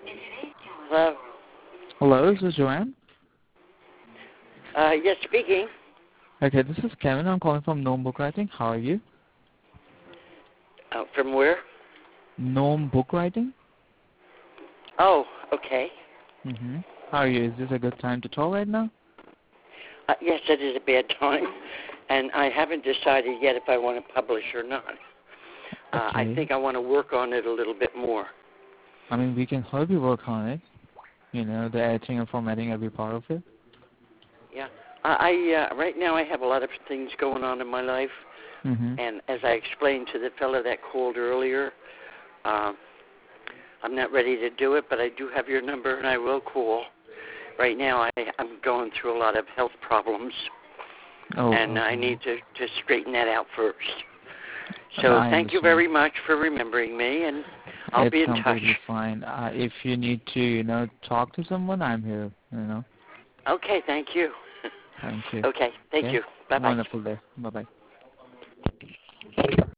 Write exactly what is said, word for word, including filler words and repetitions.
Hello? Hello, this is Joanne. Uh, yes, speaking. Okay, this is Kevin. I'm calling from Gnome Book Writing. How are you? Uh, from where? Gnome Book Writing? Oh, okay. Mm-hmm. How are you? Is this a good time to talk right now? Uh, yes, it is a bad time, and I haven't decided yet if I want to publish or not. Uh, I Okay. think I want to work on it a little bit more. I mean, we can help you work on it. You know, the editing and formatting every part of it. Yeah. I, I uh, right now I have a lot of things going on in my life, Mm-hmm. and as I explained to the fellow that called earlier, uh, I'm not ready to do it, but I do have your number, and I will call. Right now I, I'm going through a lot of health problems, Oh, and I okay. need to, to straighten that out first. So I thank you understand. very much for remembering me, and I'll It's be in touch. completely fine. Uh, if you need to, you know, talk to someone, I'm here, you know. Okay, thank you. Thank you. Okay, thank Okay? you. Bye-bye. Wonderful day. Bye-bye.